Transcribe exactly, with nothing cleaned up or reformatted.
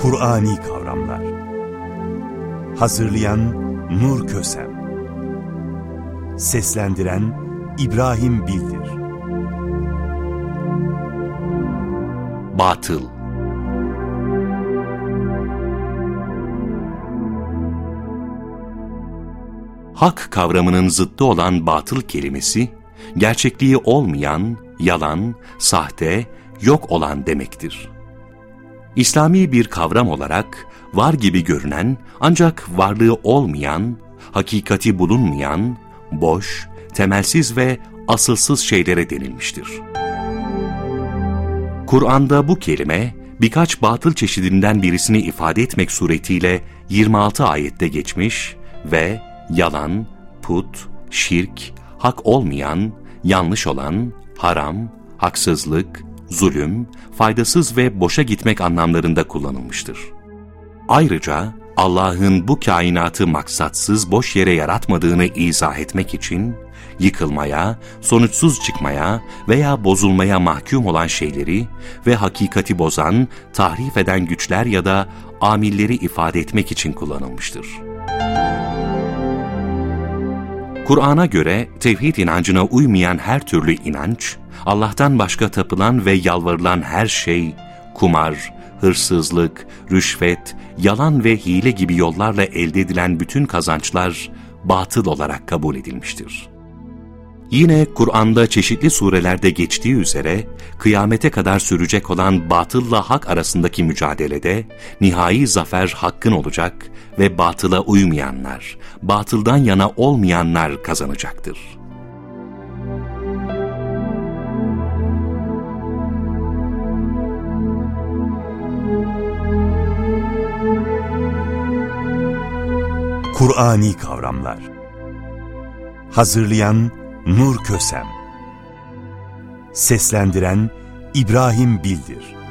Kur'ani kavramlar. Hazırlayan Nur Kösem. Seslendiren İbrahim Bildir. Batıl. Hak kavramının zıttı olan batıl kelimesi, gerçekliği olmayan, yalan, sahte, yok olan demektir. İslami bir kavram olarak var gibi görünen ancak varlığı olmayan, hakikati bulunmayan, boş, temelsiz ve asılsız şeylere denilmiştir. Kur'an'da bu kelime birkaç batıl çeşidinden birisini ifade etmek suretiyle yirmi altı ayette geçmiş ve yalan, put, şirk, hak olmayan, yanlış olan, haram, haksızlık, zulüm, faydasız ve boşa gitmek anlamlarında kullanılmıştır. Ayrıca Allah'ın bu kainatı maksatsız boş yere yaratmadığını izah etmek için yıkılmaya, sonuçsuz çıkmaya veya bozulmaya mahkum olan şeyleri ve hakikati bozan, tahrif eden güçler ya da amilleri ifade etmek için kullanılmıştır. Kur'an'a göre tevhid inancına uymayan her türlü inanç, Allah'tan başka tapılan ve yalvarılan her şey, kumar, hırsızlık, rüşvet, yalan ve hile gibi yollarla elde edilen bütün kazançlar batıl olarak kabul edilmiştir. Yine Kur'an'da çeşitli surelerde geçtiği üzere, kıyamete kadar sürecek olan batılla hak arasındaki mücadelede, nihai zafer hakkın olacak ve batıla uymayanlar, batıldan yana olmayanlar kazanacaktır. Kur'ani kavramlar. Hazırlayan Nur Kösem. Seslendiren İbrahim Bildir.